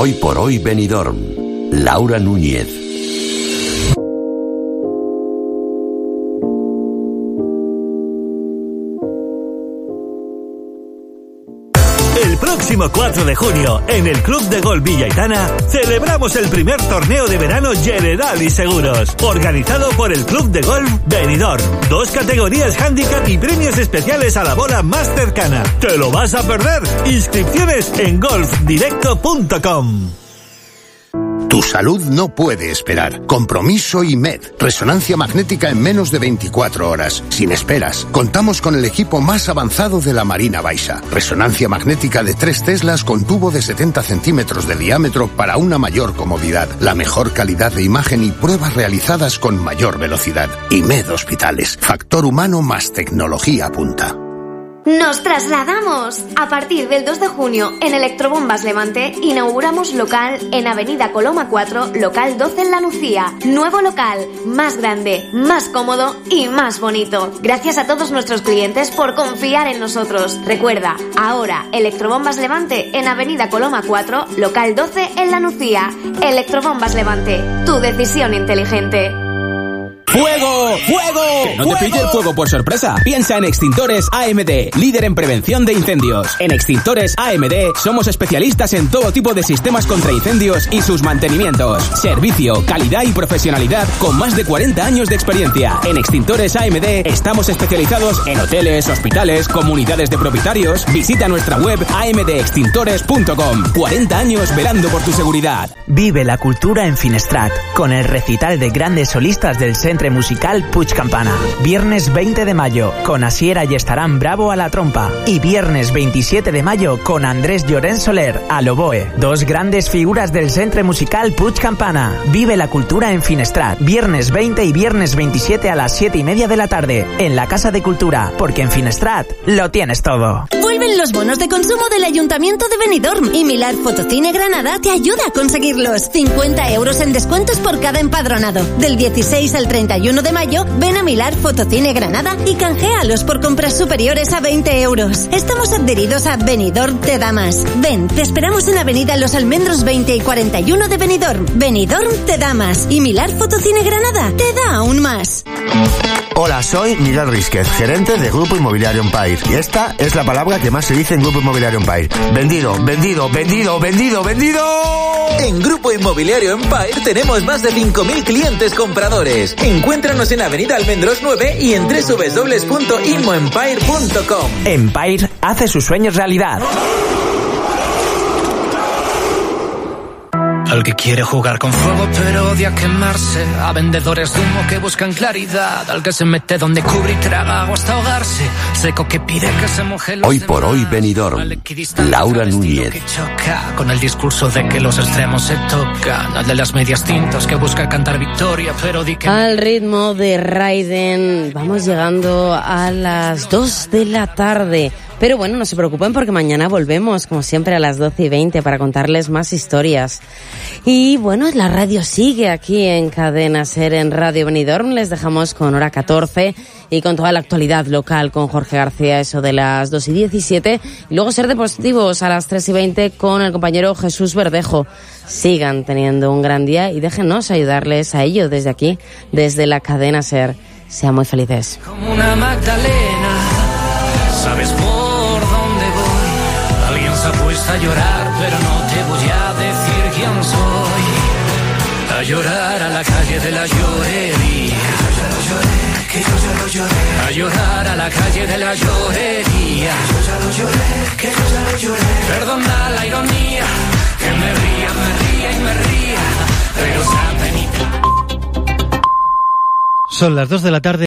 Hoy por hoy Benidorm. Laura Núñez. El próximo 4 de junio, en el Club de Golf Villaitana, celebramos el primer torneo de verano Generali Seguros, organizado por el Club de Golf Benidorm. 2 categorías handicap y premios especiales a la bola más cercana. ¿Te lo vas a perder? Inscripciones en golfdirecto.com. Tu salud no puede esperar. Compromiso IMED. Resonancia magnética en menos de 24 horas. Sin esperas. Contamos con el equipo más avanzado de la Marina Baixa. Resonancia magnética de 3 Teslas con tubo de 70 centímetros de diámetro para una mayor comodidad. La mejor calidad de imagen y pruebas realizadas con mayor velocidad. IMED Hospitales. Factor humano más tecnología punta. ¡Nos trasladamos! A partir del 2 de junio, en Electrobombas Levante, inauguramos local en Avenida Coloma 4, local 12 en La Nucía. Nuevo local, más grande, más cómodo y más bonito. Gracias a todos nuestros clientes por confiar en nosotros. Recuerda, ahora Electrobombas Levante en Avenida Coloma 4, local 12 en La Nucía. Electrobombas Levante, tu decisión inteligente. ¡Fuego! ¡Fuego! Que no te pille el fuego por sorpresa. Piensa en Extintores AMD, líder en prevención de incendios. En Extintores AMD somos especialistas en todo tipo de sistemas contra incendios y sus mantenimientos. Servicio, calidad y profesionalidad con más de 40 años de experiencia. En Extintores AMD estamos especializados en hoteles, hospitales, comunidades de propietarios. Visita nuestra web amdextintores.com. 40 años velando por tu seguridad. Vive la cultura en Finestrat con el recital de grandes solistas del Centre Musical Puig Campana. Viernes 20 de mayo con Asier y Estarán Bravo a la trompa y viernes 27 de mayo con Andrés Llorens Soler al oboe. 2 grandes figuras del Centre Musical Puig Campana. Vive la cultura en Finestrat. Viernes 20 y viernes 27 a las 7:30 de la tarde en la Casa de Cultura, porque en Finestrat lo tienes todo. Vuelven los bonos de consumo del Ayuntamiento de Benidorm y Milar Fotocine Granada te ayuda a conseguirlos. 50 euros en descuentos por cada empadronado. Del 16 al 31 de mayo, ven a Milar Fotocine Granada y canjealos por compras superiores a 20 euros. Estamos adheridos a Benidorm Te Da Más. Ven, te esperamos en Avenida Los Almendros 20 y 41 de Benidorm. Benidorm Te Da Más y Milar Fotocine Granada te da aún más. Hola, soy Miguel Rísquez, gerente de Grupo Inmobiliario Empire. Y esta es la palabra que más se dice en Grupo Inmobiliario Empire. Vendido, vendido, vendido, vendido, vendido. En Grupo Inmobiliario Empire tenemos más de 5.000 clientes compradores. Encuéntranos en Avenida Almendros 9 y en www.inmoempire.com. Empire hace sus sueños realidad. Al que quiere jugar con fuego pero odia quemarse, a vendedores de humo que buscan claridad, al que se mete donde cubre y traga agua hasta ahogarse, seco que pide que se moje los Hoy por hoy Benidorm. Laura Núñez. Que choca con el discurso de que los extremos se tocan, al de las medias tintas que busca cantar victoria pero di que... Al ritmo de Raiden vamos llegando a las 2 de la tarde. Pero bueno, no se preocupen porque mañana volvemos, como siempre, a las 12:20 para contarles más historias. Y bueno, la radio sigue aquí en Cadena SER en Radio Benidorm. Les dejamos con hora 14 y con toda la actualidad local con Jorge García, eso de las 2:17. Y luego Ser Deportivos a las 3:20 con el compañero Jesús Verdejo. Sigan teniendo un gran día y déjenos ayudarles a ello desde aquí, desde la Cadena SER. Sean muy felices. Como una Magdalena, sabes por dónde voy. Alguien se ha puesto a llorar, pero no te voy a decir quién soy. A llorar a la calle de la llorería. Yo ya lo lloré, que yo ya lo lloré. A llorar a la calle de la llorería. Yo ya lo lloré, que yo ya lo lloré. Perdona la ironía, que me ría y me ría, pero sabe mi... Son las 2 de la tarde.